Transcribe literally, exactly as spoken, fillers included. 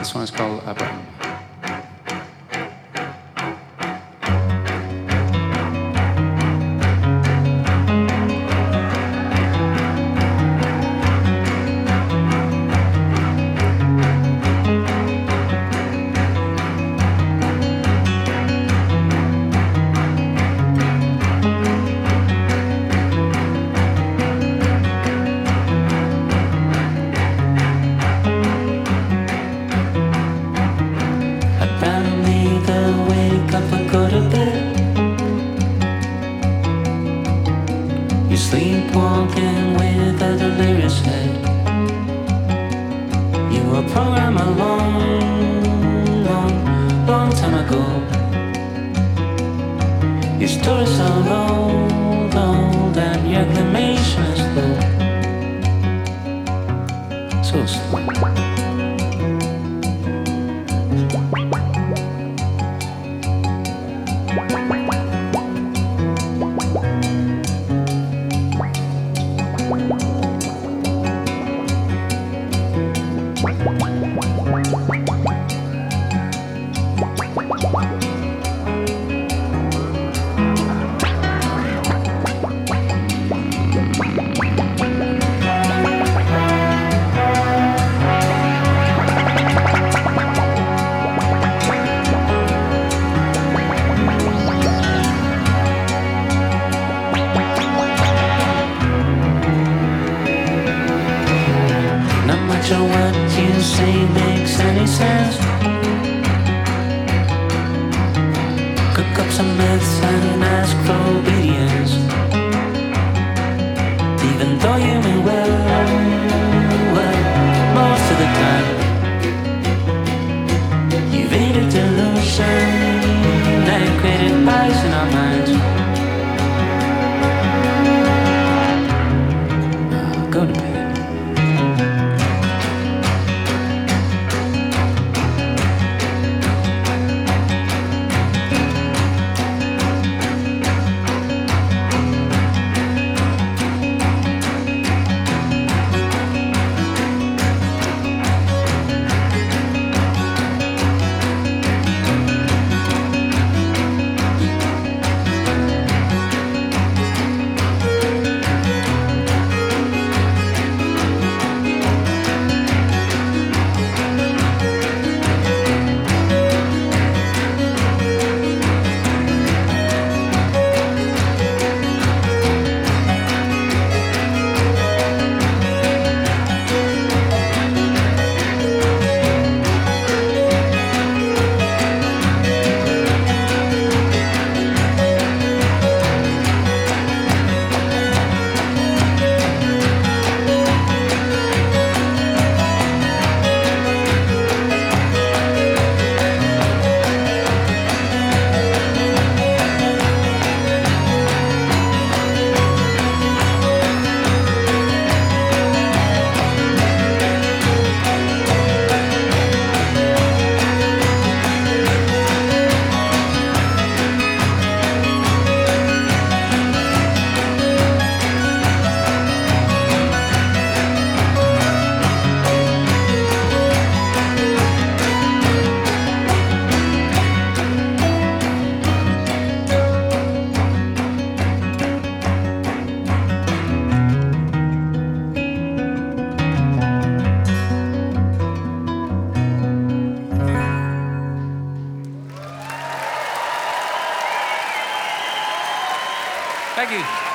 This one is called Abraham. You're sleepwalking with a delirious head. You were programmed a long, long, long time ago. Your story's so old, old, and your acclamation is low. So slow. So what you say makes any sense. Cook up some myths and ask for obedience. Even though you mean well, well, most of the time you've aided delusion and created bias in our minds. Oh, go to bed. Thank you.